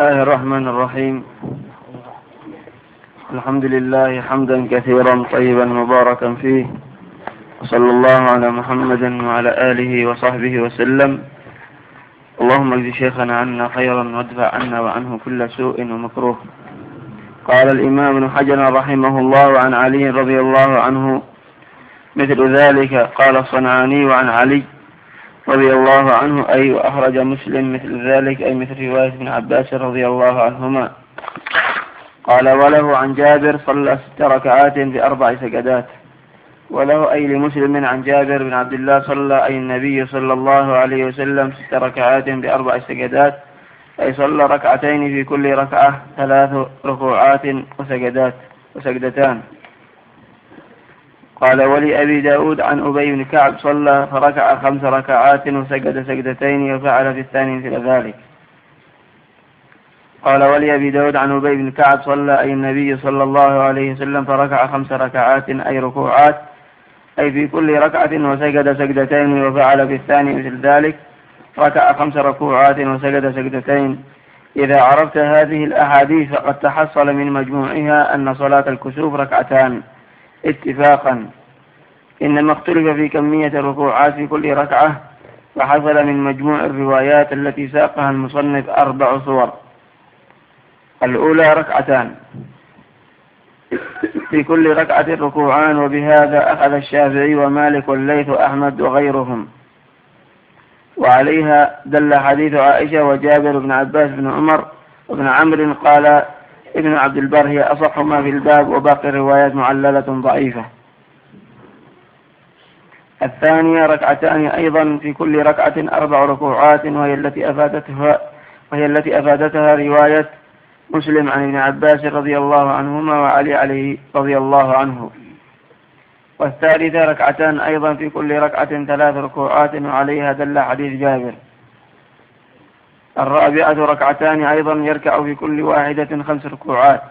الله الرحمن الرحيم. الحمد لله حمدا كثيرا طيبا مباركا فيه، وصلى الله على محمد وعلى آله وصحبه وسلم. اللهم اجز شيخنا عنا خيرا وادفع عنا وعنه كل سوء ومكروه. قال الإمام ابن حجر رحمه الله عن علي رضي الله عنه مثل ذلك. قال الصنعاني عن علي رضي الله عنه أي وأخرج مسلم مثل ذلك أي مثل رواية ابن عباس رضي الله عنهما. قال وله عن جابر صلى 6 ركعات ب4 سجدات. وله أي لمسلم عن جابر بن عبد الله صلى أي النبي صلى الله عليه وسلم 6 ركعات ب4 سجدات أي صلى ركعتين في كل ركعة 3 ركوعات وسجدتان. قال ولأبي داود عن أبي بن كعب صلى فركع 5 ركعات وسجد سجدتين وفعل في الثاني مثل ذلك. قال ولأبي داود عن أبي بن كعب صلى أي النبي صلى الله عليه وسلم فركع 5 ركعات أي ركوعات أي في كل ركعة وسجد سجدتين وفعل في الثاني مثل ذلك. ركع 5 ركوعات وسجد سجدتين. إذا عرفت هذه الأحاديث فقد تحصل من مجموعها أن صلاة الكسوف ركعتان اتفاقا، إنما اختلف في كمية الركوعات في كل ركعة، فحصل من مجموع الروايات التي ساقها المصنف 4 صور. الأولى ركعتان في كل ركعة ركوعان، وبهذا أخذ الشافعي ومالك والليث وأحمد وغيرهم، وعليها دل حديث عائشة وجابر بن عباس بن عمر وابن عمرو. قال ابن عبد البر هي أصح ما في الباب، وباقي الروايات معللة ضعيفة. الثانية ركعتان أيضا في كل ركعة 4 ركوعات، وهي التي أفادتها رواية مسلم عن ابن عباس رضي الله عنهما وعلي عليه رضي الله عنه. والثالثة ركعتان أيضا في كل ركعة 3 ركوعات، وعليها دل حديث جابر. الرابعة ركعتان أيضا يركع في كل واحدة 5 ركوعات.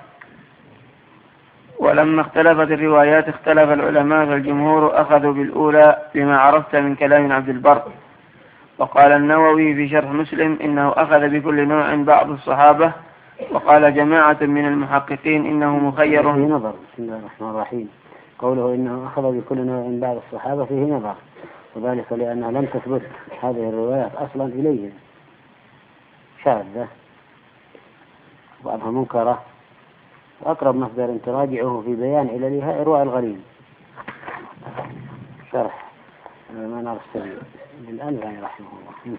ولما اختلفت الروايات اختلف العلماء، فالجمهور أخذوا بالأولى بما عرفت من كلام عبد البر. وقال النووي في شرح مسلم إنه أخذ بكل نوع بعض الصحابة. وقال جماعة من المحققين إنه مخير. فيه نظر. بسم الله الرحمن الرحيم. قوله إنه أخذ بكل نوع بعض الصحابة فيه نظر، وذلك لأنها لم تثبت هذه الروايات أصلا إليهم، شاذة بعضها منكرة. وأقرب مصدر تراجعه في بيان عللها إرواء الغليل شرح منار السبيل للألباني رحمه الله.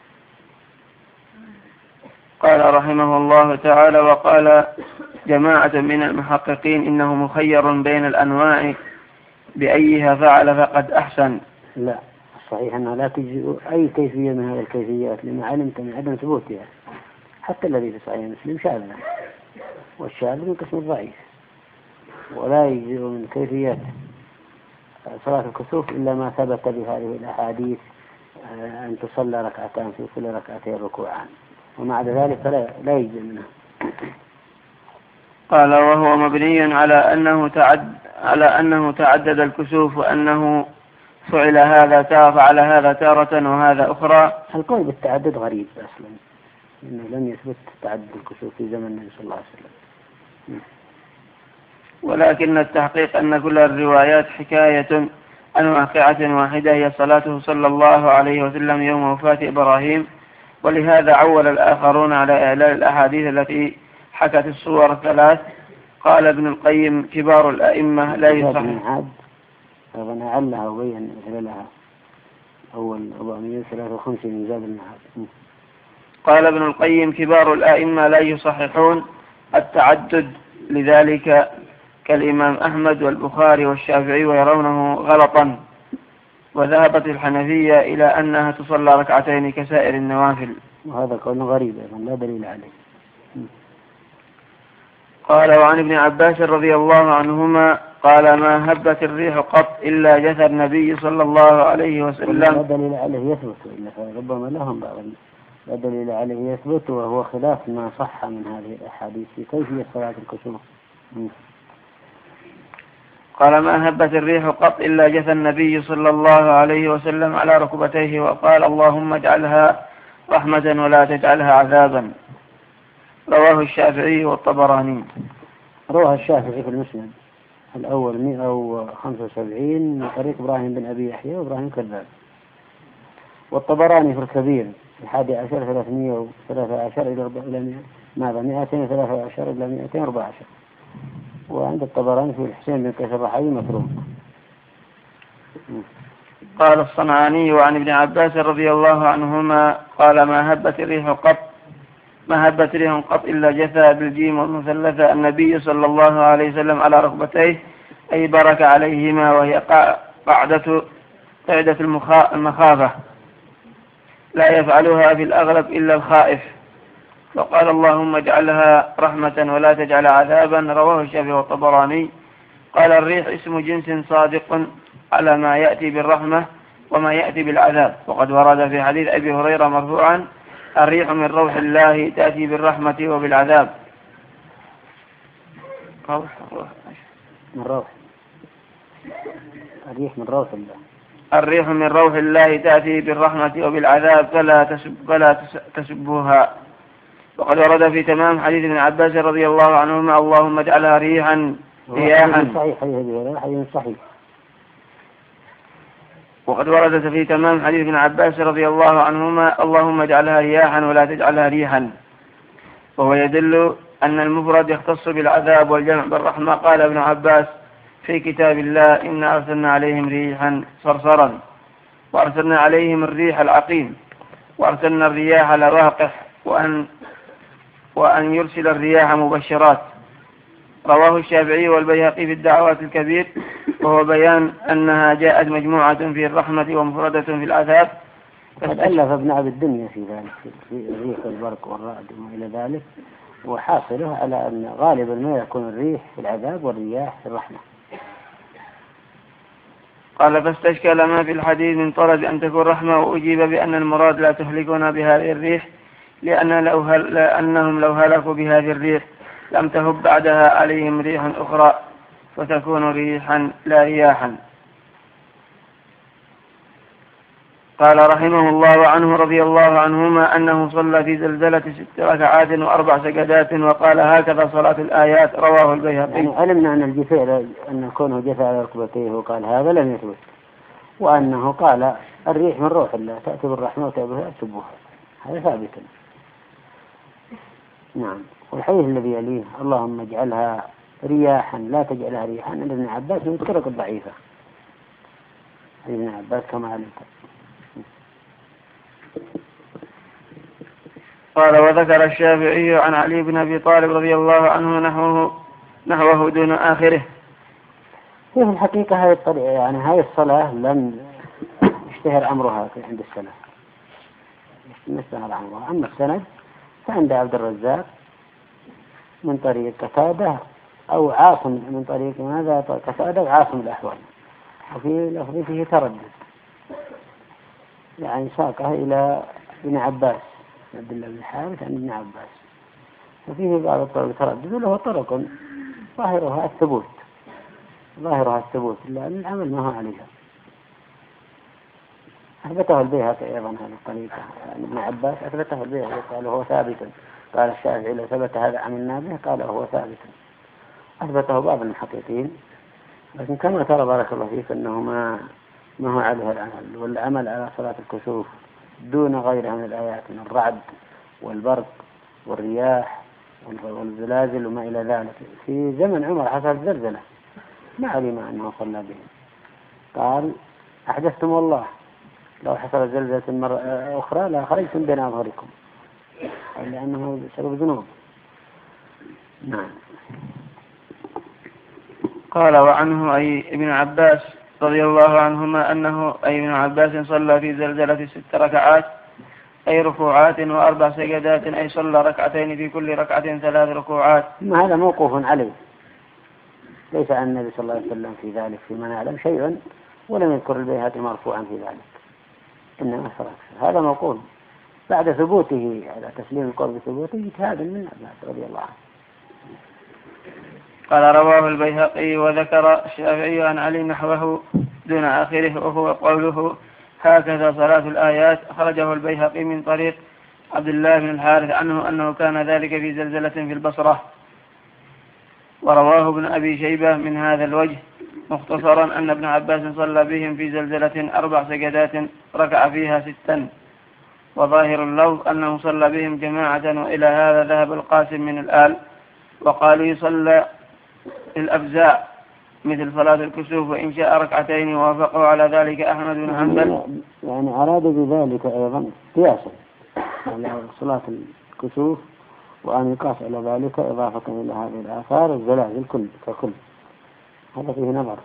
قال رحمه الله تعالى وقال جماعة من المحققين إنه مخير بين الأنواع بأيها فعل فقد أحسن. لا، الصحيح أنها لا تجزئ أي كيفية من هذه الكيفيات لما علمت من عدم ثبوتها. حتى الذي في صحيح مسلم شاذ، والشاذ من قسم الضعيف، ولا يجزئ من كيفيات صلاة الكسوف إلا ما ثبت بهذه الأحاديث أن تصلى ركعتان في كل ركعتين ركوعان، ومع ذلك لا يجزئ منها. قال وهو مبني على أنه تعدد الكسوف، وأنه فعل هذا تارة وهذا أخرى. القول بالتعدد غريب أصلا، إنه لم يثبت تعدد الكسوف في زمن النبي صلى الله عليه وسلم. ولكن التحقيق أن كل الروايات حكاية عن واقعة واحدة هي صلاته صلى الله عليه وسلم يوم وفاة إبراهيم، ولهذا عول الآخرون على إعلال الأحاديث التي حكت الصور 3. قال ابن القيم كبار الأئمة لا يصح. فأنا علها وبين لها أول 453 من زاد المعاد. قال ابن القيم كبار الأئمة لا يصححون التعدد لذلك كالإمام أحمد والبخاري والشافعي، ويرونه غلطا. وذهبت الحنفية إلى أنها تصلى ركعتين كسائر النوافل، وهذا قول غريب لا دليل عليه. قال وعن ابن عباس رضي الله عنهما قال ما هبت الريح قط إلا جثى النبي صلى الله عليه وسلم. لا دليل عليه يثبت، إلا ربما لهم بعض لا دليل عليه يثبت، وهو خلاف ما صح من هذه الأحاديث في كيفية صلاة الكسوف. قال ما هبت الريح قط إلا جثى النبي صلى الله عليه وسلم على ركبتيه وقال اللهم اجعلها رحمة ولا تجعلها عذابا. رواه الشافعي والطبراني. رواه الشافعي في المسند الأول 175 من طريق إبراهيم بن أبي يحيى وإبراهيم كذاب، والطبراني في الكبير 11 313 إلى 213 إلى 214. وعند الطبراني في الحسين بن قيس الرحاوي متروك. قال الصنعاني وعن ابن عباس رضي الله عنهما قال ما هبت ريح قط إلا جثى بالجيم والمثلثة النبي صلى الله عليه وسلم على ركبتيه أي برك عليهما، وهي قاعدة المخافة لا يفعلها في الأغلب إلا الخائف. وقال اللهم اجعلها رحمة ولا تجعل عذابا. رواه الشافعي والطبراني. قال الريح اسم جنس صادق على ما يأتي بالرحمة وما يأتي بالعذاب. وقد ورد في حديث أبي هريرة مرفوعا الريح من روح الله تأتي بالرحمة وبالعذاب. الريح من روح الله تأتي بالرحمة وبالعذاب فلا تسبوها. وقد ورد في تمام حديث ابن عباس رضي الله عنهما اللهم اجعلها ريحا. وقد ورد في تمام حديث ابن عباس رضي الله عنهما اللهم اجعلها رياحا ولا تجعلها ريحا، وهو يدل أن المفرد يختص بالعذاب والجمع بالرحمة. قال ابن عباس في كتاب الله إنا أرسلنا عليهم ريحا صرصرا، وأرسلنا عليهم الريح العقيم، وأرسلنا الرياح لواقح، وأن يرسل الرياح مبشرات. رواه الشافعي والبيهقي في الدعوات الكبير، وهو بيان أنها جاءت مجموعة في الرحمة ومفردة في العذاب. قد ألف ابن عبد الدنيا في ذلك في الريح والبرق والرعد وما إلى ذلك، وحاصله على أن غالبا ما يكون الريح في العذاب والرياح في الرحمة. قال فاستشكل ما في الحديث من طلب أن تكون رحمة، وأجيب بأن المراد لا تهلكنا بهذه الريح، لأنهم لو هلكوا بهذه الريح لم تهب بعدها عليهم ريح أخرى فتكون ريحا لا رياحا. قال رحمه الله عنه رضي الله عنهما أنه صلى في زلزلة 6 ركعات و4 سجدات، وقال هكذا صلاة الآيات. رواه البيهقي. يعني علمنا أن الجفاء أن كونه جفاء على ركبتيه وقال هذا لم يثبت، وأنه قال الريح من روح الله تأتي بالرحمة وتأتي بالسبوح، هذا ثابت. نعم. والحديث الذي يليه اللهم اجعلها رياحا لا تجعلها ريحا عند ابن عباس من الطرق الضعيفة. ابن عباس كما علمت. قال وذكر الشافعي عن علي بن أبي طالب رضي الله عنه نحوه دون آخره. في الحقيقة هذه الطريقة يعني هذه الصلاة لم يشتهر أمرها عند السلف، اشتهر أمرها. أما السند فعند عبد الرزاق من طريق قتادة أو عاصم من طريق ماذا قتادة وعاصم الأحوال، وفي لفظه فيه تردد، يعني ساقه إلى ابن عباس عبد الله بن الحارث عن ابن عباس، وفيه بعض الطرق تردد، وله طرق ظاهرها الثبوت لأن العمل ما هو عليها. أثبته البيهقي أيضا هذه الطريقة عن ابن عباس، أثبته البيهقي قال هو ثابت. قال الشافعي لو ثبت هذا عملنا به، قال هو ثابت. أثبته بعض المحققين، لكن كما ترى بارك الله فيك أنه ما هو عليه العمل، والعمل على صلاة الكسوف دون غيرها من الآيات من الرعد والبرق والرياح والزلازل وما إلى ذلك. في زمن عمر حصل زلزلة ما علم أنه صلى بهم، قال أحدثتم والله لو حصل زلزلة مرة أخرى لا خرجتم بين أظهركم، لأنه بسبب ذنوب. نعم. قال وعنه أي ابن عباس رضي الله عنهما أنه أي ابن عباس صلى في زلزلة 6 ركعات أي ركوعات و4 سجدات، أي صلى ركعتين في كل ركعة 3 ركوعات. ما هذا موقوف عليه، ليس عن النبي صلى الله عليه وسلم في ذلك فيما نعلم شيئا، ولم يذكر البيهقي مرفوعا في ذلك، إنما هذا موقوف بعد ثبوته على تسليم القول بثبوته اجتهاد من عباس رضي الله عنه. قال رواه البيهقي. وذكر الشافعي عن علي نحوه دون آخره، وهو قوله هكذا صلاة الآيات. أخرجه البيهقي من طريق عبد الله بن الحارث عنه أنه كان ذلك في زلزلة في البصرة. ورواه ابن أبي شيبة من هذا الوجه مختصرا أن ابن عباس صلى بهم في زلزلة 4 سجدات ركع فيها 6. وظاهر اللفظ أنه صلى بهم جماعة، وإلى هذا ذهب القاسم من الآل، وقالوا يصلى الأفزاع مثل صلاة الكسوف وإن شاء ركعتين، ووافقوا على ذلك أحمد بن حنبل. يعني أراد بذلك أيضا قياسا على صلاة الكسوف، وأن يقاس على ذلك إضافة إلى هذه الآثار الزلازل ككل. هذا فيه نظر.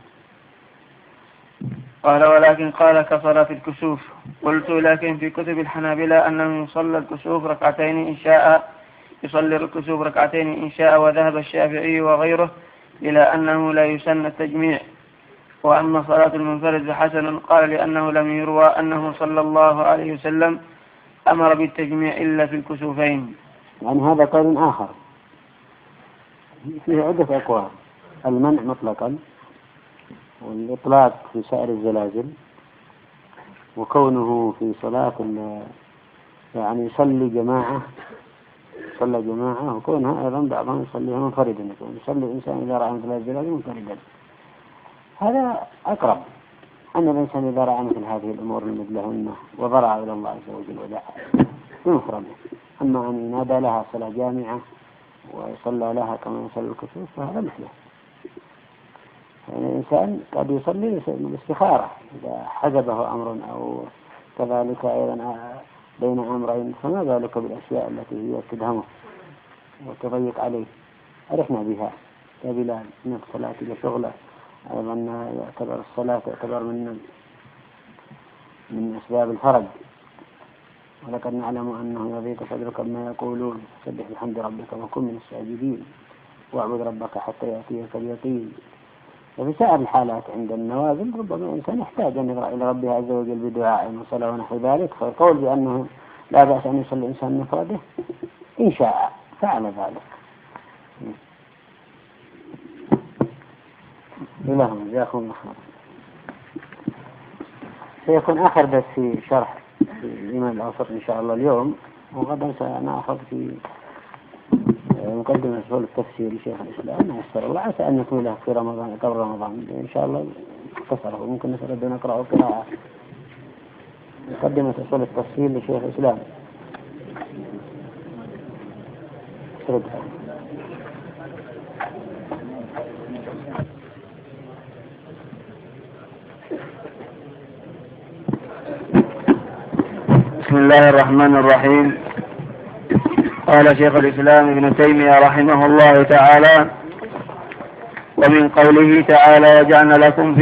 قال ولكن قال كصلاة الكسوف. قلت لكن في كتب الحنابلة أنه يصلي الكسوف ركعتين إن شاء، وذهب الشافعي وغيره إلى أنه لا يسن التجميع. وأما صلاة المنفرد فحسن، قال لأنه لم يروى أنه صلى الله عليه وسلم أمر بالتجميع إلا في الكسوفين. يعني هذا قول آخر فيه عدة أقوال: المنع مطلقا، والإطلاق في سائر الزلازل، وكونه في صلاة يعني صلى جماعة، وكونها أيضا بعضهم يصليها منفردا، يصلي الإنسان إذا رأى مثل الزلازل منفردا. هذا أقرب، أن الإنسان إذا رأى مثل هذه الأمور المدلهنة وضرع إلى الله عز وجل ودعا بمفرده. أما أن ينادى لها صلاة جامعة ويصلى لها كما يصلي الكسوف فهذا مثله. يعني الإنسان قد يصلي بالاستخارة إذا حجبه أمر، أو كذلك أيضا بين أمرين، فما ذلك بالأشياء التي هي تدهمه وتضيق عليه. عرفنا بها يا بلال من الصلاة إلى شغله، أيضا يعتبر الصلاة من أسباب الفرج. ولقد نعلم أنه يضيق صدرك بما يقولون، سبح بحمد ربك وكن من الساجدين واعبد ربك حتى يأتيك اليقين. وفي سائر الحالات عند النوازل ربما الإنسان يحتاج أن يقرأ إلى ربه عز وجل بدعاء وصلاة ونحو ذلك، فالقول بأنه لا بأس أن يصلي الإنسان مفرده إن شاء فعل ذلك. اللهم جزاكم الله خير. سيكون آخر بس في شرح الإمام الأوسط إن شاء الله اليوم، وغدا سنأخذ في مقدمة أصول التفسير لشيخ الإسلام يسر الله، عسى أن يكون له في رمضان قبل رمضان إن شاء الله اختصره، وممكن نسأل نقرأ قراءة مقدمة أصول التفسير لشيخ الإسلام. بسم الله الرحمن الرحيم. قال شيخ الإسلام ابن تيمية رحمه الله تعالى: ومن قوله تعالى وجعلنا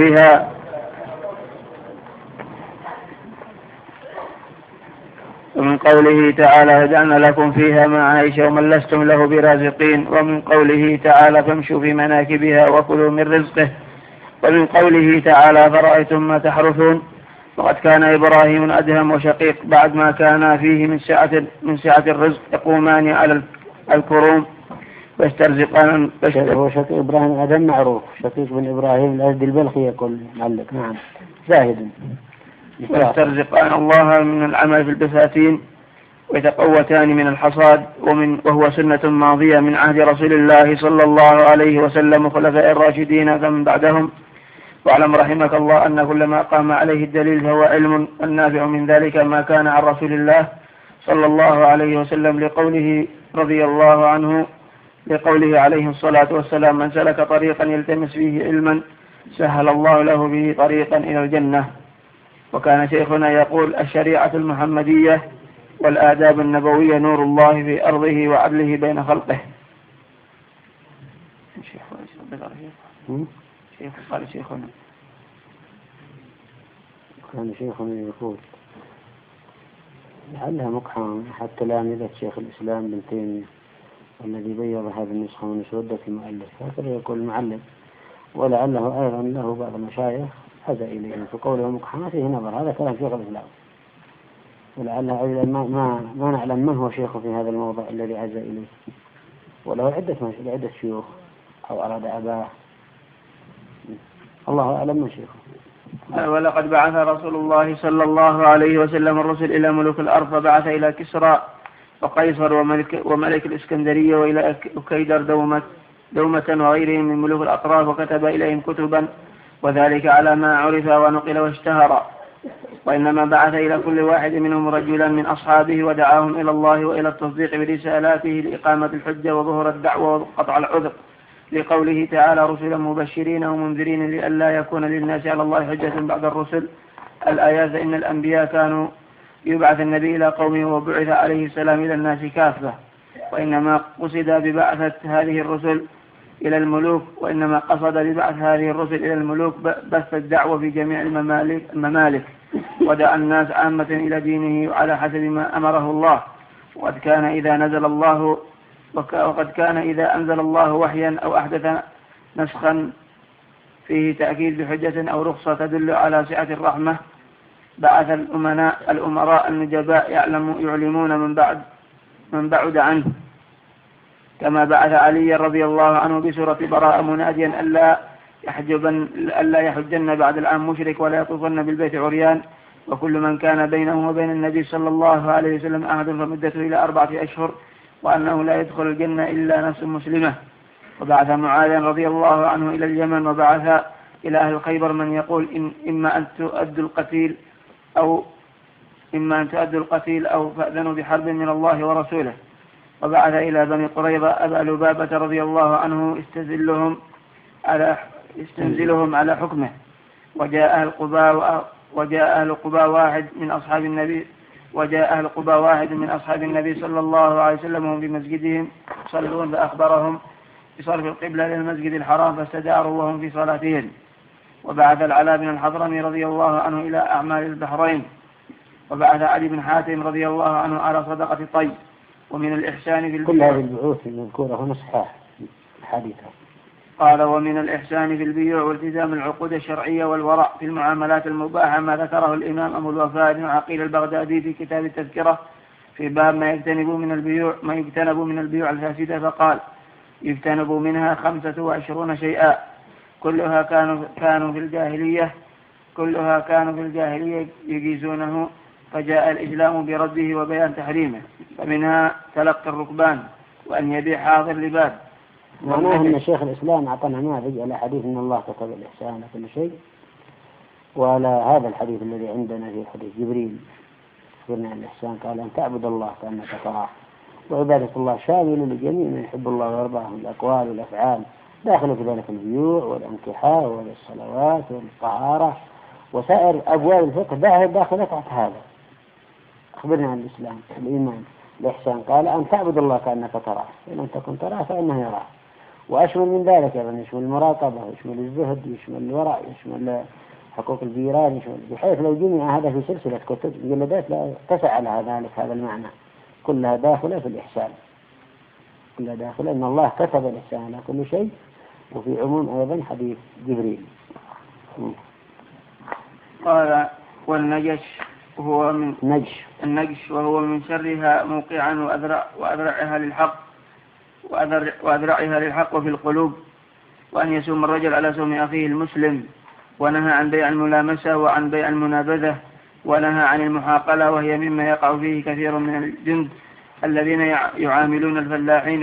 لكم فيها معايش ومن لستم له برازقين. ومن قوله تعالى فامشوا في مناكبها وكلوا من رزقه. ومن قوله تعالى فرأيتم ما تحرثون. وقد كان إبراهيم أدهم وشقيق بعد ما كان فيه من سعة الرزق يقومان على الكروم ويسترزقان. هو شقيق إبراهيم أدهم معروف، شقيق بن إبراهيم الأزدي البلخي يقول معلق. نعم زاهد. ويسترزقان الله من العمل في البساتين ويتقوتان من الحصاد. وهو سنة ماضية من عهد رسول الله صلى الله عليه وسلم وخلفاء الراشدين فمن بعدهم. واعلم رحمك الله أن كل ما قام عليه الدليل فهو علم، النافع من ذلك ما كان عن رسول الله صلى الله عليه وسلم لقوله رضي الله عنه، لقوله عليه الصلاة والسلام: من سلك طريقا يلتمس فيه علما سهل الله له به طريقا إلى الجنة. وكان شيخنا يقول: الشريعة المحمدية والآداب النبوية نور الله في أرضه وعدله بين خلقه. قال شيخنا كان شيخنا يقول لعلها مقحم حتى تلامذة شيخ الإسلام ابن تيمية الذي بيض هذه النسخة من سودة المؤلف، هكذا يقول المعلم. ولعله أيضا له بعض المشايخ هذا إليه فقوله مقحم فيه نظر، هذا كلام شيخ الإسلام. ولعله أيضا ما نعلم من هو شيخه في هذا الموضع الذي عز إليه، وله عدة شيوخ أو أراد أباه، الله أعلم من شيخه. ولقد بعث رسول الله صلى الله عليه وسلم الرسل إلى ملوك الأرض، فبعث إلى كسرى وقيصر وملك الإسكندرية وإلى أكيدر دومة وغيرهم من ملوك الأطراف، وكتب إليهم كتبا، وذلك على ما عرف ونقل واشتهر. وإنما بعث إلى كل واحد منهم رجلا من أصحابه ودعاهم إلى الله وإلى التصديق برسالاته لإقامة الحجة وظهور الدعوة وقطع العذر، لقوله تعالى: رسلا مبشرين ومنذرين لئلا يكون للناس على الله حجة بعد الرسل. الآيات: إن الأنبياء كانوا يبعث النبي إلى قومه وبعث عليه السلام إلى الناس كافة. وإنما قصد ببعث هذه الرسل إلى الملوك بث الدعوة في جميع الممالك ودعا الناس عامة إلى دينه على حسب ما أمره الله. وقد كان إذا أنزل الله وحيا أو أحدث نسخا فيه تأكيد بحجة أو رخصة تدل على سعة الرحمة، بعث الأمراء النجباء يعلمون من بعد عنه، كما بعث علي رضي الله عنه بسورة براءة مناديا ألا يحجن بعد العام مشرك ولا يطوفن بالبيت عريان، وكل من كان بينه وبين النبي صلى الله عليه وسلم عهد فمدته إلى 4 أشهر، وأنه لا يدخل الجنة إلا نفس مسلمة. وبعث معاذ رضي الله عنه إلى اليمن، وبعث إلى أهل خيبر من يقول: إما أن تؤدوا القتيل أو فأذنوا بحرب من الله ورسوله. وبعث إلى بني قريظة أبا لبابة رضي الله عنه يستنزلهم على حكمه. وجاء أهل قباء واحد من أصحاب النبي صلى الله عليه وسلم وهم بمسجدهم يصلون، فأخبرهم بصرف القبلة للمسجد الحرام فاستداروا وهم في صلاتهم. وبعث العلاء بن الحضرمي رضي الله عنه إلى أعمال البحرين. وبعث علي بن حاتم رضي الله عنه على صدقة طي. ومن الإحسان في كل هذه البعوث المذكورة هنا صحاح الحديثة. قال: ومن الإحسان في البيوع والتزام العقود الشرعية والورع في المعاملات المباحة ما ذكره الإمام أبو الوفاء بن عقيل البغدادي في كتاب التذكرة في باب ما يجتنب من البيوع الفاسدة، فقال: يجتنب منها 25 شيئا كلها كانوا في الجاهلية يجيزونه، فجاء الإسلام برده وبيان تحريمه. فمنها تلقي الركبان، وأن يبيع حاضر لباد. معناه أن شيخ الإسلام أعطانا نماذج على حديث أن الله كتب الإحسان على كل شيء، وعلى هذا الحديث الذي عندنا في حديث جبريل قلنا الإحسان قال: أن تعبد الله كأنك تراه. وعبادة الله شامل لجميع من يحب الله ويرضاه من الأقوال والأفعال، داخل في ذلك البيوع والانكحاء والصلوات والطهارة وسائر أبواب الفقه داخلة تحت هذا. أخبرنا عن الإسلام الإيمان الإحسان قال: أن تعبد الله كأنك تراه، إن لم تكن تراه فإنه يراه. وأشمل من ذلك يعني يشمل المراقبة، يشمل الزهد، يشمل الورع، يشمل حقوق الجيران، يشمل، بحيث لو جمع هذا في سلسلة كتب مجلدات لا تسع لها ذلك هذا المعنى، كلها داخلة في الإحسان، كلها داخلة أن الله كتب الإحسان على كل شيء. وفي عموم أيضا حديث جبريل. قال: والنجش وهو من النجش وهو من شرها موقعا وأذرعها للحق في القلوب، وأن يسوم الرجل على سوم أخيه المسلم. ونهى عن بيع الملامسة وعن بيع المنابذة، ونهى عن المحاقلة، وهي مما يقع فيه كثير من الجند الذين يعاملون الفلاحين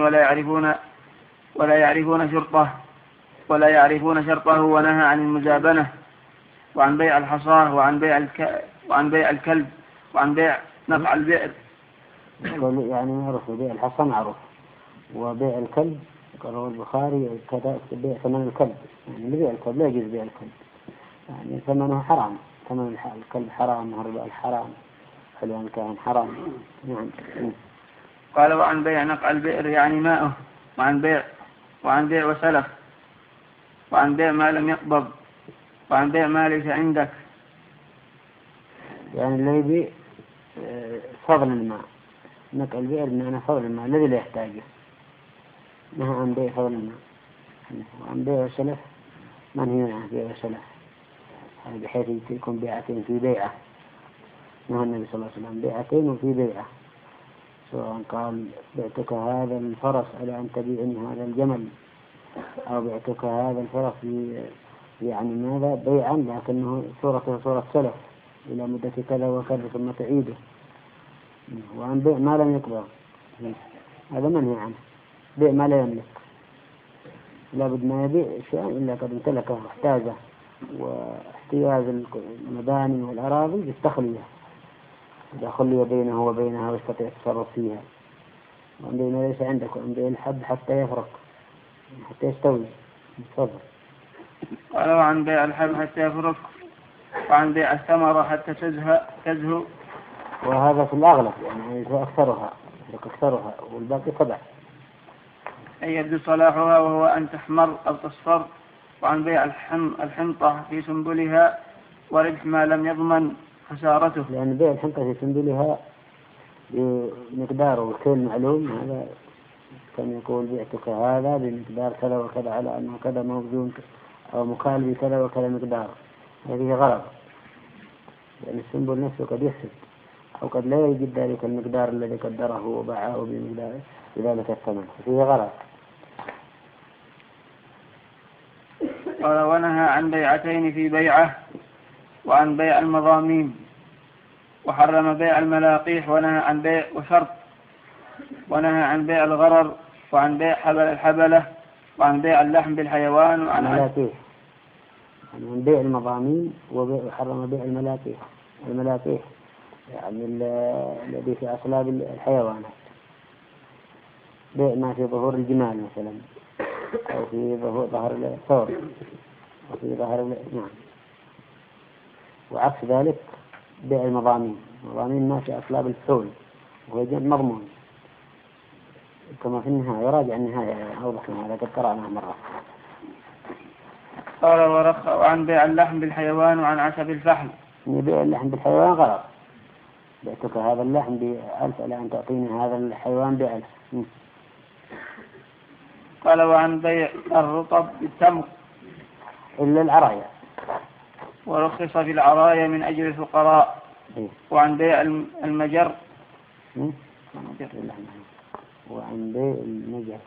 ولا يعرفون شرطه. ونهى عن المزابنة وعن بيع الحصاه وعن بيع الكلب وعن بيع نقع البئر. يعني معروف بيع الحصى معروف، وبيع الكلب قالوا البخاري كذا بيع ثمن الكلب، يعني بيع الكلب لا يجوز بيع الكلب، يعني ثمنه حرام، ثمن الكلب حرام، هرباء الحرام، حلوان كان حرام. نعم. قال: وعن بيع نقع البئر يعني ماءه، وعن بيع وسلف، وعن بيع ما لم يقبض، وعن بيع ما ليس عندك، يعني اللي يبيع فضل الماء، نقع البئر بمعنى فضل الماء الذي لا يحتاجه، نهى عن بيع فضل الماء. وعن بيع وسلف من هي عن بيع وسلف، يعني بحيث يكون بيعتين في بيعة. نهى النبي صلى الله عليه وسلم بيعتين وفي بيعة، سواء قال: بعتك هذا الفرس على أن تبيعني هذا الجمل، أو بعتك هذا الفرس يعني ماذا بيعا لكنه صورته صورة سلف إلى مدة كذا وكذا ثم تعيده، وعن بيع ما لم يقبض هذا منهي عنه. بيع ما لا يملك، لا بد ما يبيع شيئا إلا قد امتلكه واحتاجه، واحتياج المباني والأراضي بالتخلية، إذا خلي بينه وبينها ويستطيع التصرف فيها، وعن بيع ما ليس عندك، وعن بيع الحب حتى يفرق حتى يستوي. تفضل. قال وعن بيع الحب حتى يفرق، وعن بيع الثمرة حتى تزهو. وهذا في الأغلب يعني أكثرها والباقي تبع. أي يبدو صلاحها وهو أن تحمر أو تصفر. وعن بيع الحنطة في سنبلها وربح ما لم يضمن خسارته. لأن بيع الحنطة في سنبلها بمقدار وكيل معلوم، هذا كان يقول بعتك هذا بمقدار كذا وكذا على أنه كذا موزون أو مكال بكذا وكذا مقدار، هذه غلط، لأن السنبل نفسه قد يفسد أو قد لا يجد ذلك المقدار الذي قدره وباعه بمقدار بذلك الثمن، فيه غلط. قال ونهى عن بيعتين في بيعة، وعن بيع المضامين، وحرم بيع الملاقيح، ونهى عن بيع وشرط، ونهى عن بيع الغرر، وعن بيع حبل الحبلة، وعن بيع اللحم بالحيوان، وعن الملاقيح، عن بيع المضامين، وحرم بيع الملاقيح يعني الذي في أصلاب الحيوانات، بيع ما في ظهور الجمال مثلا، أو في ظهر الثور، أو في ظهر نعم. وعكس ذلك بيع المضامين ما في أصلاب الفحول، وهو مضمون كما في النهاية. راجع النهاية أوضح من هذا، قد قرأناه مرة. قال وعن بيع اللحم بالحيوان، وعن عسب الفحل. بيع اللحم بالحيوان غلط، بعتك هذا اللحم ب1,000 إلى أن تعطيني هذا الحيوان ب1,000. قال وعن بيع الرطب بالتمر إلا العرايا، ورخص في العرايا من أجل الفقراء. وعن بيع المجر، وعن بيع المجر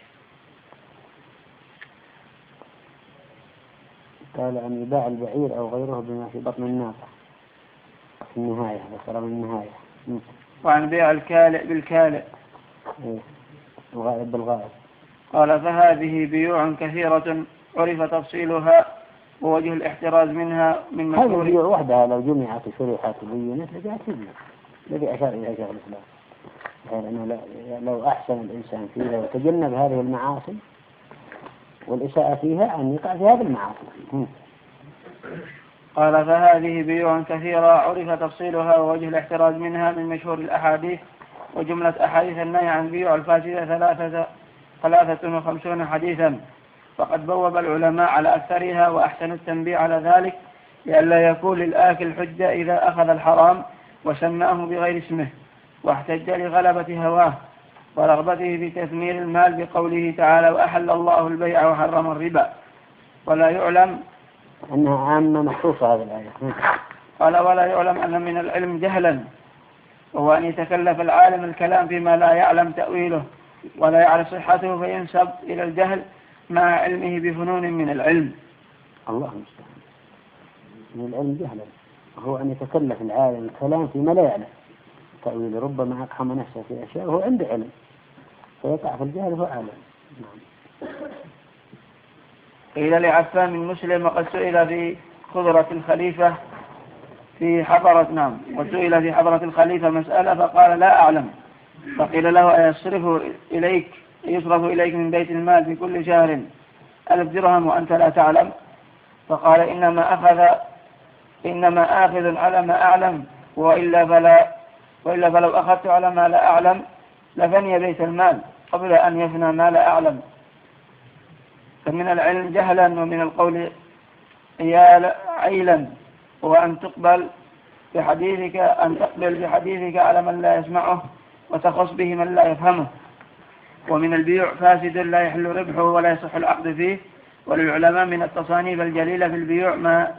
قال أن يباع البعير أو غيره بما في بطن الناقة في النهاية، ذكر من النهاية. وعن بيع الكالئ بالكالئ، الغائب بالغائب. قال فهذه بيوع كثيرة عرف تفصيلها ووجه الاحتراز منها من مشهور. هذه البيوع وحدها لو جمعت وشرحت وبينت لجاءت تبنى، الذي أشار إلى شيخ الإسلام، لأنه لو أحسن الإنسان فيها وتجنب هذه المعاصي والإساءة فيها أن يقع في هذه المعاصي. قال فهذه بيوع كثيرة عرف تفصيلها ووجه الاحتراز منها من مشهور الأحاديث، وجملة أحاديث النهي عن بيوع الفاسدة 53 حديثا، فقد بوب العلماء على أكثرها وأحسن التنبيه على ذلك لئلا يكون للآكل حجة إذا أخذ الحرام وسماه بغير اسمه، واحتج لغلبة هواه ورغبته في تثمير المال بقوله تعالى وأحل الله البيع وحرم الربا. ولا يعلم أنها عامة مخصوصة هذه الآية. قال ولا يعلم أن من العلم جهلا، وهو أن يتكلف العالم الكلام فيما لا يعلم تأويله ولا يعرف صحته فينسب إلى الجهل مع علمه بفنون من العلم. الله المستعان. من العلم جهلا هو أن يتكلف العالم الكلام فيما لا يعلم تأويله، ربما أقحم نفسه في أشياء وهو عنده علم فيقع في الجهل وهو عالم. قيل لعفان من مسلم وقد سئل في خضرة الخليفة في حضرة وسئل في حضرة الخليفة مسألة فقال لا أعلم، فقيل له يصرف إليك من بيت المال في كل شهر 1000 درهم وأنت لا تعلم؟ فقال إنما آخذ على ما أعلم، وإلا فلو أخذت على ما لا أعلم لفني بيت المال قبل أن يفنى ما لا أعلم. فمن العلم جهلا، ومن القول عيلا، وأن تقبل بحديثك على من لا يسمعه وتخص به من لا يفهمه. ومن البيوع فاسد لا يحل ربحه ولا يصح العقد فيه. وللعلماء من التصانيف الجليلة في البيوع ما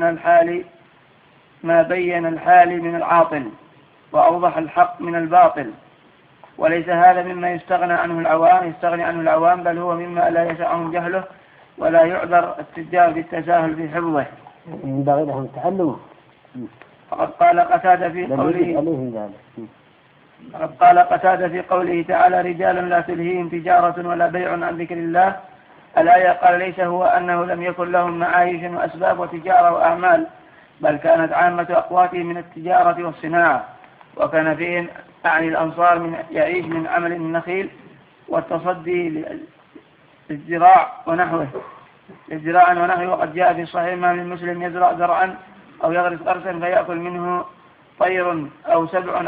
بين الحال من العاطل وأوضح الحق من الباطل، وليس هذا مما يستغني عنه العوام، بل هو مما لا يسعهم جهله، ولا يعذر التجار بالتساهل في حفظه. ينبغي لهم تعلمه. فقد قال قتادة في قوله تعالى: رجال لا تلهيهم تجارة ولا بيع عن ذكر الله. الآية قال: ليس هو أنه لم يكن لهم معايش وأسباب وتجارة وأعمال، بل كانت عامة أقواتهم من التجارة والصناعة، وكان فيهم أعني الأنصار يعيش من عمل النخيل والتصدي للزراع ونحوه. وقد جاء في الصحيح: ما من مسلم يزرع زرعا أو يغرس غرسا فيأكل منه طير أو سبع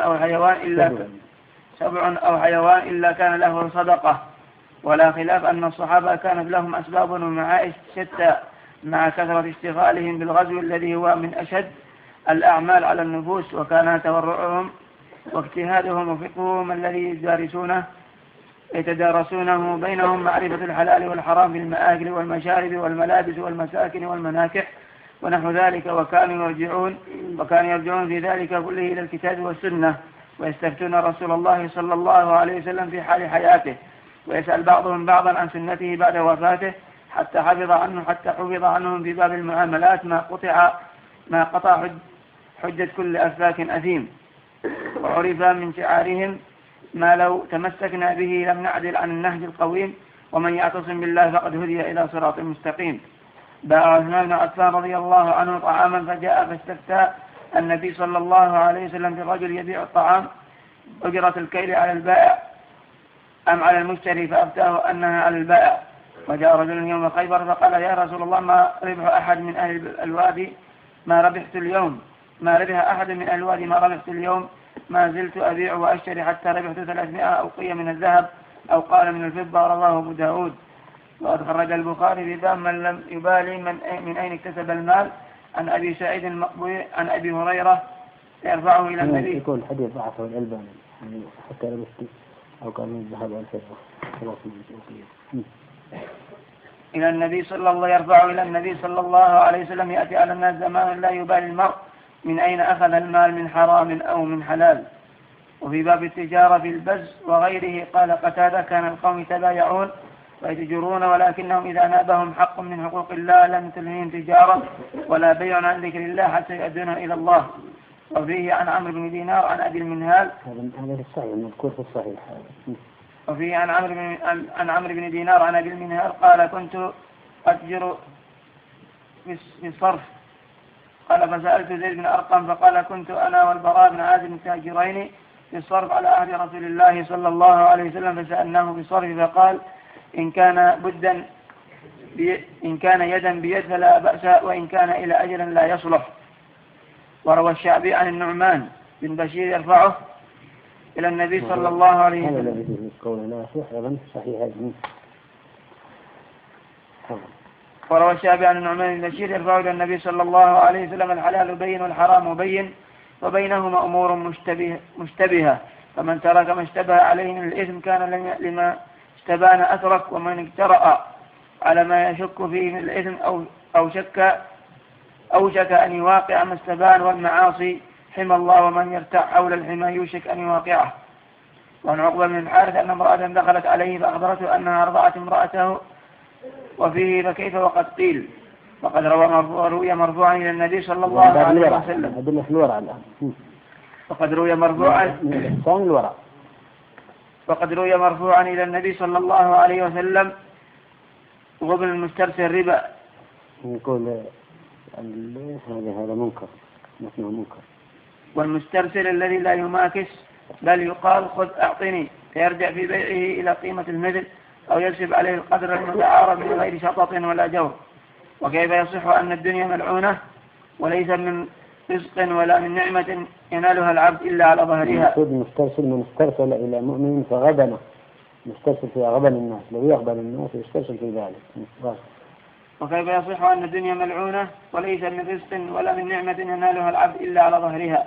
أو حيوان إلا كان له صدقة. ولا خلاف أن الصحابة كانت لهم أسباب ومعائش شتى، مع كثرة اشتغالهم بالغزو الذي هو من أشد الأعمال على النفوس، وكان تورعهم واجتهادهم وفقههم الذي يتدارسونه بينهم معرفة الحلال والحرام في المآكل والمشارب والملابس والمساكن والمناكح ونحو ذلك، وكانوا يرجعون في ذلك كله إلى الكتاب والسنة، ويستفتون رسول الله صلى الله عليه وسلم في حال حياته، ويسأل بعضهم بعضا عن سنته بعد وفاته، حتى حفظ عنهم في باب المعاملات ما قطع حجة كل أفاك أثيم. وعرف من شعارهم ما لو تمسكنا به لم نعدل عن النهج القويم، ومن يعتصم بالله فقد هدي إلى صراط مستقيم. باع عثمان بن عفان رضي الله عنه طعاما فجاء فاستفتى النبي صلى الله عليه وسلم في الرجل يبيع الطعام أجرة الكيل على البائع أم على المشتري، فأفتاه أنها على البائع. وجاء رجل يوم خيبر فقال: يا رسول الله، ما ربح أحد من أهل الوادي ما ربحت اليوم، ما زلت أبيع وأشتري حتى ربحت 300 أوقية من الذهب، أو قال من الفضة. رواه أبو داود. وقد خرج البخاري في باب من لم يبالي من أين اكتسب المال، عن أبي سعيد المقبوري عن أبي هريرة يرفعه إلى النبي. يكون الحديث ضعفه الألباني حتى لبستي أو قال من الذهب والفضة إلى النبي يرفعه إلى النبي صلى الله عليه وسلم: يأتي على الناس زمان لا يبالي المرء من أين أخذ المال، من حرام أو من حلال. وفي باب التجارة في البز وغيره قال قتادة: كان القوم يتبايعون ويتجرون، ولكنهم إذا نابهم حق من حقوق الله لم تلههم تجارة ولا بيع عن ذكر الله حتى يؤدونه إلى الله. وفيه عن عمرو بن دينار عن أبي المنهال، هذا في الصحيح مذكور في الصحيح. وفيه عن عمرو بن دينار عن أبي المنهال قال: كنت أتجر في الصرف. قال: فسألت زيد بن أرقم فقال: كنت أنا والبراء بن عازب تاجرين في الصرف على عهد رسول الله صلى الله عليه وسلم، فسألناه في الصرف فقال: إن كان يدا بيد فلا بأس، وإن كان إلى أجل لا يصلح. وروى الشعبي عن النعمان بن بشير يرفعه إلى النبي صلى الله عليه وسلم. هذا الذي فيه قول لا يصلح صحيح. وروى الشعبي عن النعمان بن بشير يرفعه إلى النبي صلى الله عليه وسلم: الحلال بين والحرام بين، وبينهما أمور مشتبهة، فمن ترك ما اشتبه عليه من الإثم كان لما اشتبان أترك، ومن اجترأ على ما يشك فيه من الإثم أوشك أن يواقع ما استبان، والمعاصي حمى الله، ومن يرتع حول الحمى يوشك أن يواقعه. وعن عقبة بن الحارث أن امرأة دخلت عليه فأخبرته أنها أرضعت امرأته، وفيه فكيف وقد قيل. وقد روي مرفوعا إلى النبي صلى الله عليه وسلم. أدلة الورع الآن. وقد روي مرفوعا إلى النبي صلى الله عليه وسلم: غبن المسترسل ربا. يقول هذا منكر. والمسترسل الذي لا يماكس، بل يقال: خذ أعطني، فيرجع في بيعه إلى قيمة المثل، أو يكسب عليه القدر المتعارف من غير شطط ولا جور. وكيف يصح أن الدنيا ملعونة وليس من رزق ولا من نعمة ينالها العبد إلا على ظهرها؟ مسترسل من استرسل إلى مؤمن فغبنه، مسترسل في غبن الناس، لو يغبن الناس يسترسل في ذلك. وكيف يصح أن الدنيا ملعونة وليس من رزق ولا من نعمة ينالها العبد إلا على ظهرها؟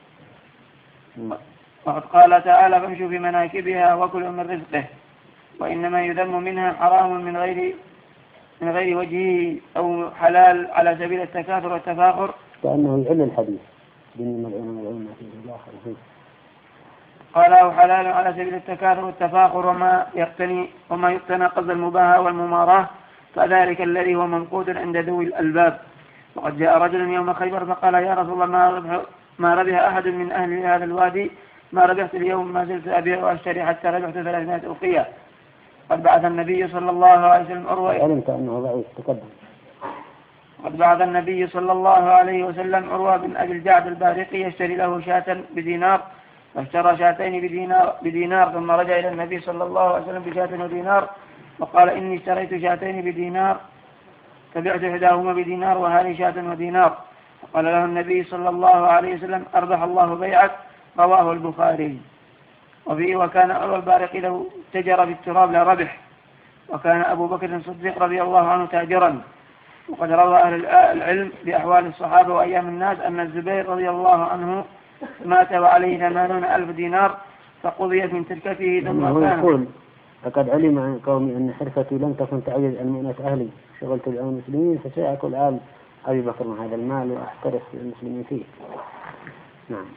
وقد قال تعالى: فامشوا في مناكبها وكلوا من رزقه. وإنما يذم منها حرام من غير وجهه، أو حلال على سبيل التكاثر والتفاخر، كأنه يعل الحديث ملعونة في الآخر. قال: أو حلال على سبيل التكاثر والتفاخر، وما يقتنى قصد المباهاة والمماراة، فذلك الذي هو منقود عند ذوي الألباب. وقد جاء رجل يوم خيبر فقال يا رسول الله ما ربح أحد من أهل هذا الوادي ما ربحت اليوم ما زلت أبيع وأشتري حتى ربحت 300 أوقية. قد بعث النبي صلى الله عليه وسلم علمت أنه ضعيف تقدم. قد بعث النبي صلى الله عليه وسلم عروة بن أبي الجعد البارقي يشتري له شاة بدينار، فاشترى شاتين بدينار ثم رجع إلى النبي صلى الله عليه وسلم بشاة ودينار وقال إني اشتريت شاتين بدينار فبعت إحداهما بدينار وهذه شاة ودينار. فقال له النبي صلى الله عليه وسلم أربح الله بيعك. رواه البخاري. وفيه وكان عروة البارقي له تجر بالتراب لا ربح. وكان أبو بكر الصديق رضي الله عنه تاجرا. وقد روى أهل العلم بأحوال الصحابة وأيام الناس أن الزبير رضي الله عنه مات وعليه 80,000 دينار فقضيت من تركته ثم كان يقول لقد علم عن قومي أن حرفتي لم تكن تعجز عن مؤنة أهلي شغلت الآن المسلمين فسيأكل الآن أبي بكر من هذا المال وأحترس المسلمين فيه. نعم.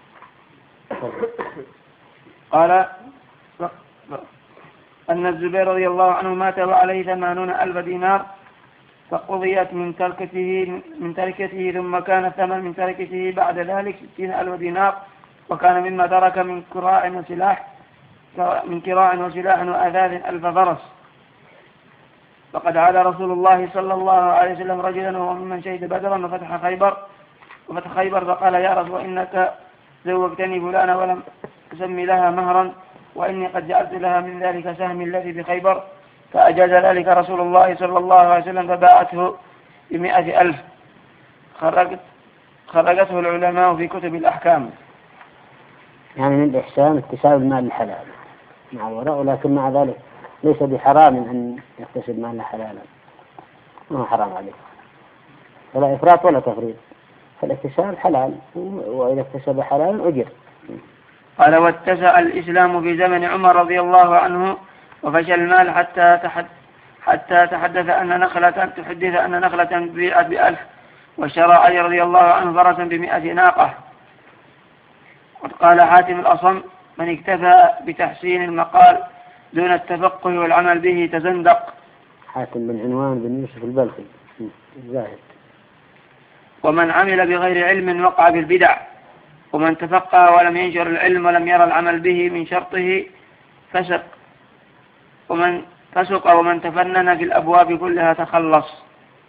قال أن الزبير رضي الله عنه مات وعليه 80,000 دينار فقضيت من تركته ثم كان الثمن من تركته بعد ذلك 60,000 دينار وكان مما ترك من كراع وسلاح وأثاث 1000 فرس. فقد عاد رسول الله صلى الله عليه وسلم رجلا وهو ممن شهد بدرا وفتح خيبر فقال يا رسول إنك زوجتني فلانا ولم تسمي لها مهرا وإني قد جعلت لها من ذلك سهم الذي في خيبر فأجاز ذلك رسول الله صلى الله عليه وسلم فباعته ب100,000 خرجته العلماء في كتب الأحكام. يعني من الإحسان اكتساب المال الحلال مع الوراء ولكن مع ذلك ليس بحرام أن يكتسب مال حلالا ما حرام عليه ولا إفراط ولا تفريط فالاكتساب حلال وإذا اكتسب حلال أجر. قال واتسع الإسلام في زمن عمر رضي الله عنه وفشى المال حتى تحدث أن نخلة بيعت ب1000 واشترى علي رضي الله عنه فرسا ب100 ناقة. قد قال حاتم الأصم من اكتفى بتحسين المقال دون التفقه والعمل به تزندق. حاتم بن عنوان بن يوسف البلخي الزاهد. ومن عمل بغير علم وقع بالبدع ومن تفقه ولم ينشر العلم ولم يرى العمل به من شرطه فسق ومن تفنن في الأبواب كلها تخلص.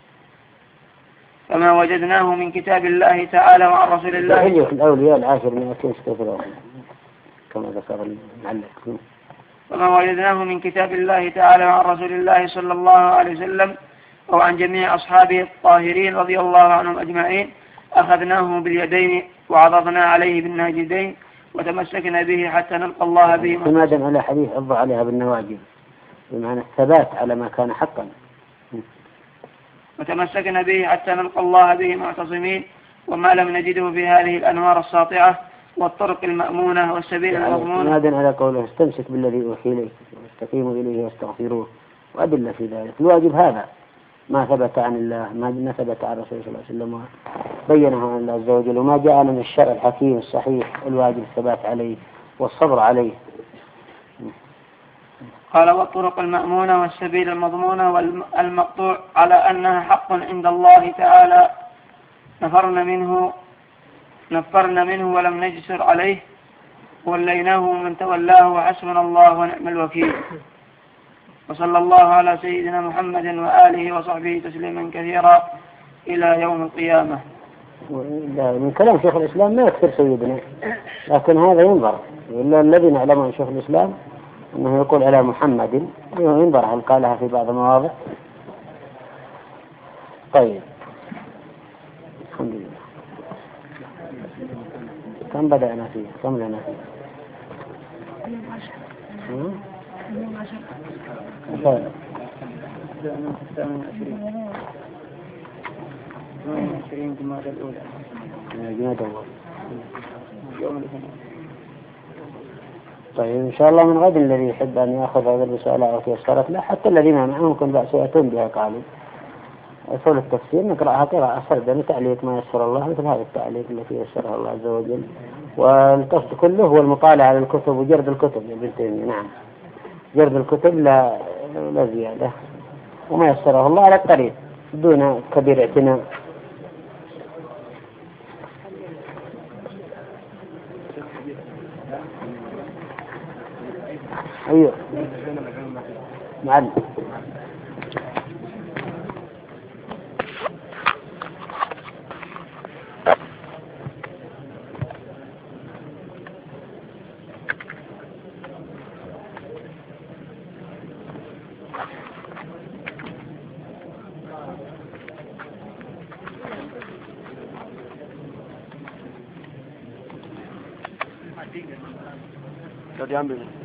فما وجدناه من كتاب الله تعالى وعن رسول الله الأولياء العاشر 200 كثيرا كما ذكر المعلق. وما وجدناه من كتاب الله تعالى وعن رسول الله صلى الله عليه وسلم وعن جميع أصحابه الطاهرين رضي الله عنهم أجمعين أخذناه باليدين وعضضنا عليه بالناجدين وتمسكنا به حتى نلقى الله به. اعتمادا على حديث عض عليها بالنواجذ بمعنى الثبات على ما كان حقا. وتمسكنا به حتى نلقى الله به معتصمين وما لم نجده في هذه الأنوار الساطعة والطرق المأمونة والسبيل المضمون. اعتمادا على قوله استمسك بالذي أوحي إليك واستقيموا إليه واستغفروه وأدلة في ذلك. الواجب هذا ما ثبت عن الله ما ثبت عن الرسول صلى الله عليه وسلم بينه عن الله عز وجل وما جاء من الشرع الحكيم الصحيح الواجب الثبات عليه والصبر عليه. قال والطرق المأمونة والسبيل المضمونة والمقطوع على أنها حق عند الله تعالى نفرنا منه ولم نجسر عليه وليناه من تولاه وحسبنا الله ونعم الوكيل. وصلى الله على سيدنا محمد وآله وصحبه تسليما كثيرا إلى يوم القيامة. من كلام شيخ الإسلام ما يكثر سيدنا لكن هذا ينظر إلا الذي نعلم عن شيخ الإسلام أنه يقول على محمد ينظر هل قالها في بعض المواضع. طيب الحمد لله. كم بدأنا فيه كم لنا فيه طيب إن شاء الله من غد الذي يحب أن يأخذ هذا الرسالة أو تيسرت له حتى الذين معهم كن بأس يأتون بها قالوا أصول التفسير نقرأها قراءة سردا تعليق ما يسر الله مثل هذا التعليق التي يسرها الله عز وجل. والقصد كله هو المطالعة على الكتب وجرد الكتب يا بنتين. نعم جرد الكتب لا زيادة وما يسره الله على القليل دون كبير اعتناء. أيوه معلم. Jadi ambil.